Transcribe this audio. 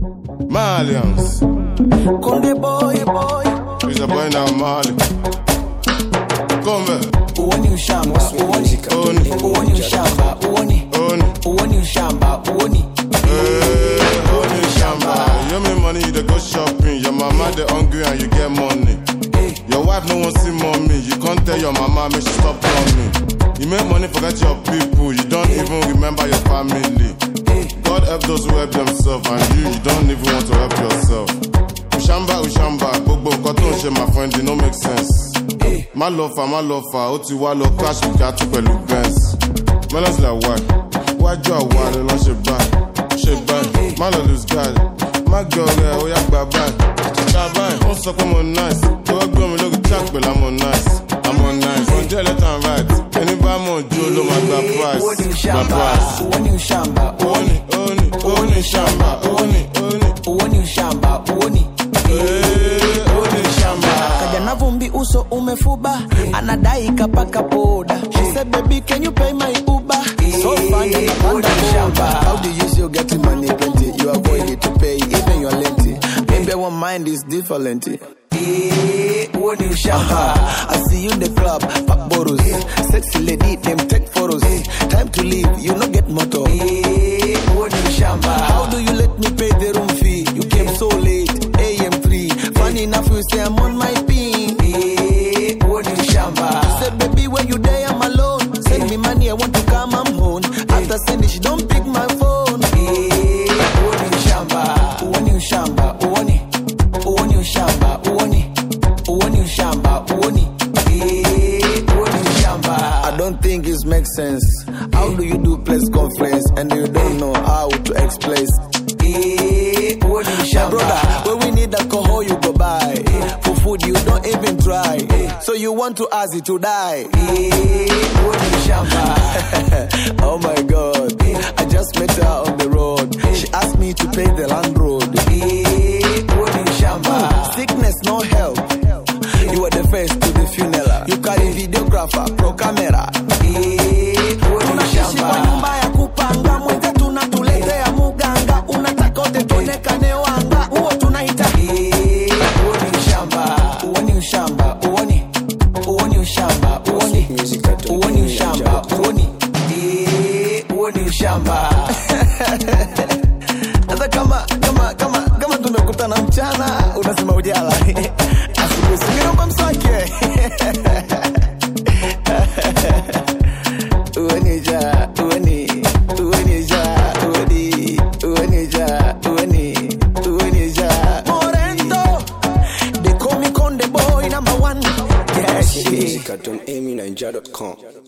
Malians. Conde boy. He's a boy now, Mali. Come here. Uoni ushamba, uoni ushamba, uoni ushamba, uoni. Uoni ushamba. You make money, you go shopping. Your mama they hungry and you get money. Your wife no one see mommy. You can't tell your mama make she stop coming. You make money, forget your people. You don't even remember your family. God help those who help themselves, and you don't even want to help yourself. Ushamba, gbogbo nkan tó ń ṣe my friend, it no make sense. My lover, ó ti wá lọ crash Bugatti pẹ̀lú Benz. Melons like wájú àwa rẹ̀ lọ ṣe báyìí. Má lọ lose guard, má gbọ́ rẹ̀ ó yá gbà báyìí. Wọ́n sọ pé mo nice, tó wá gbọ́ mi lórí track pẹ̀lú I'm on nice. From there left and right, ẹni bá mọ̀ ojú ló máa gba price. Uoni ushamba, Kajana vumbi uso umefuba, anadai kapaka poda. She said baby can you pay my Uber? So fun and shamba. How do you still get money plenty? You avoid it to pay, even your lengthy. Maybe one mind is different. Uoni ushamba. I see you in the club, pop bottles. Sexy lady, them take photos. Time to leave, you no get motor. Uoni ushamba. How do you let me pay the room fee? You came so late, AM3. Funny enough, you say I'm on my pin. Uoni ushamba. You said baby when you there I'm alone. Send me money, I want to come, I'm home. After sending, she don't pick my phone. Uoni ushamba. Uoni ushamba. Uoni ushamba. Uoni ushamba. Uoni ushamba. I don't think it makes sense. How do you do press conference and you don't know how to explain? My brother, when we need alcohol you go buy. For food you don't even try. So you want to ask it to die. Oh my God, I just met her on the road. She asked me to pay the land road. Sickness no help. You were the first to the funeral. You carry videographer, pro camera. Tunaishi kwa nyumba ya kupanga, mwenze tunatuletea muganga. Unataka wote tuonekane wanga, huo tunaita uoni ushamba. Uoni ushamba, uoni ushamba, uoni ushamba, uoni ushamba. Sasa kama tumekutana mchana, unasema ujala. Asubuhi singine kwa mswaki. Morento, they call me Conde boy number 1. Yes, Music at AmiNinja.com.